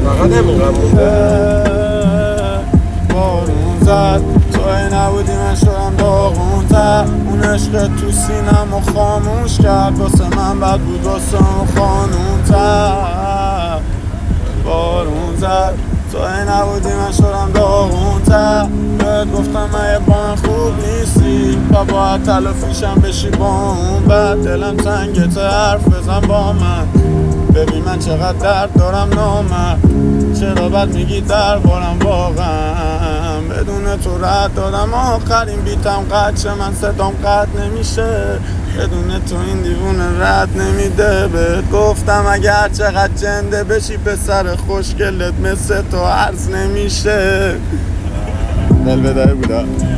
فقط همینقدر مونده. بارون زد توی نبودی من شدم داغون‌تر، اون عشق تو سینم و خاموش کرد، واسه من بد بود واسه اون خانوم‌تر. بارون زد توی نبودی من شدم داغون‌تر، بهت گفتم اگه با من خوب نیستی و باید تلافیشم بشی با اون بعد، دلم تنگت حرف بزن با من، ببین من چقدر درد دارم نامرد، چرا بد میگی دربارم واقعا، بدون تو رد دادم آخرین بیتم قد شه، من صدام قد نمیشه، بدون تو این دیوونه رد نمیده، بهت گفتم اگر چقدر جنده بشی پسر خوشگلت مثل تو عرض نمیشه. دل بدای بودا.